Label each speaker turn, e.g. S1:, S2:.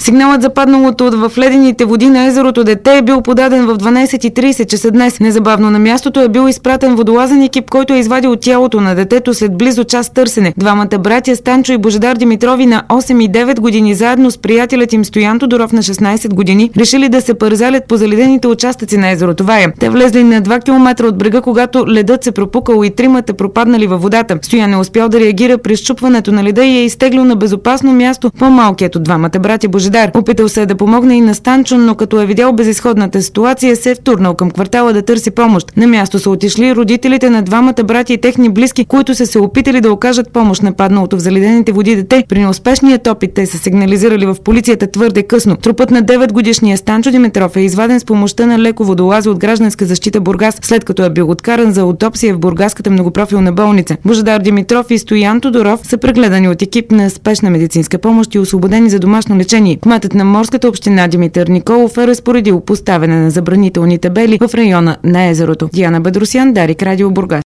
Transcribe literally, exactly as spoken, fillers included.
S1: Сигналът за падналото в ледените води на езерото дете е бил подаден в дванайсет и трийсет часа днес. Незабавно на мястото е бил изпратен водолазен екип, който е извадил тялото на детето след близо час търсене. Двамата братя Станчо и Божидар Димитрови на осем и девет години заедно с приятелят им Стоян Тодоров на шестнайсет години решили да се парзалят по заледените участъци на езерото Вая. Те влезли на два километра от брега, когато ледът се пропукал и тримата пропаднали във водата. Стоян е успял да реагира при счупването на леда и е изтеглил на безопасно място по-малкият от двамата братя Божидар. Опитал се да помогне и на Станчо, но като е видял безизходната ситуация, се е втурнал към квартала да търси помощ. На място са отишли родителите на двамата братя и техни близки, които са се опитали да окажат помощ на падналото в заледените води дете. При неуспешният опит те са сигнализирали в полицията твърде късно. Трупът на девет годишния Станчо Димитров е изваден с помощта на леко водолази от Гражданска защита Бургас, след като е бил откаран за аутопсия в Бургаската многопрофилна болница. Божидар Димитров и Стоян Тодоров са прегледани от екип на спешна медицинска помощ и освободени за домашно лечение. Кметът на Морската община Димитър Николов е разпоредил поставяне на забранителни табели в района на езерото. Диана Бедросян, Дарик, Радио Бургас.